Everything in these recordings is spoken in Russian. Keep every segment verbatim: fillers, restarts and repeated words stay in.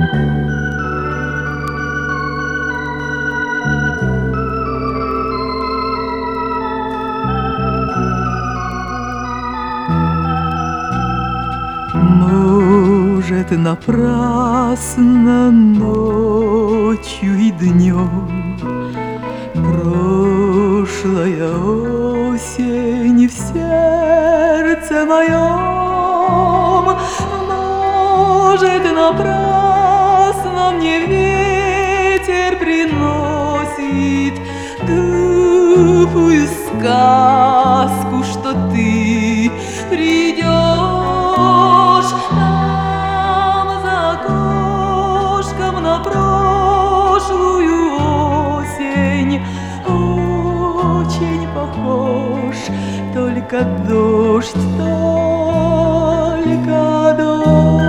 Может, напрасно ночью и днем прошлая осень в сердце моем. Может, напрасно мне ветер приносит глупую сказку, что ты придешь. Там за окошком на прошлую осень очень похож, только дождь, только дождь.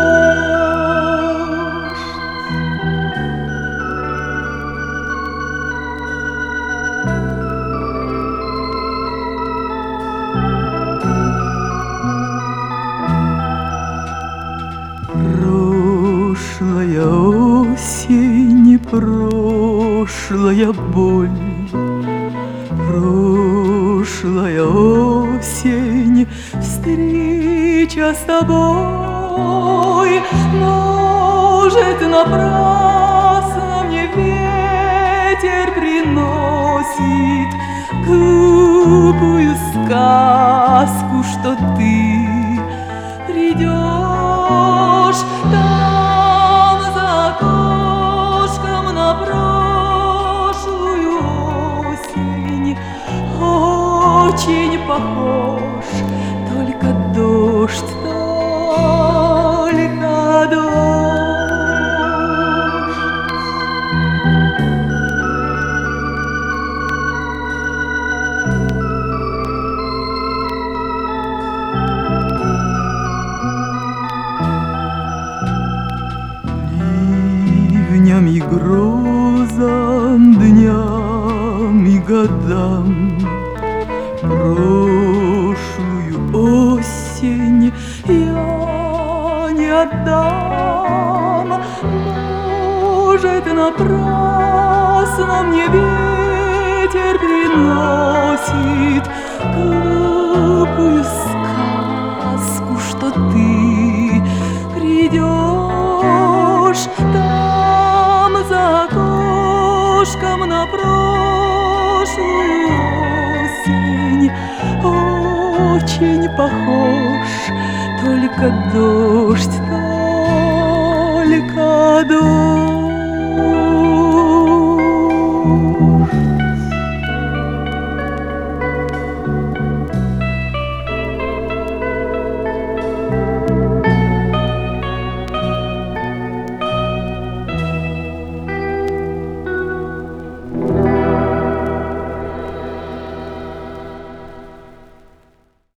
Прошлая осень, прошлая боль, прошлая осень, встреча с тобой. Может, напрасно мне ветер приносит глупую сказку, что ты придешь. Там за окошком на прошлую осень очень похож, только дождь, только дождь. Ливням и грозам, дням и годам прошлую осень я не отдам. Может, напрасно мне ветер приносит глупую сказку, что ты придешь. Там за окошком на прошлую осень очень похож, только дождь, только дождь.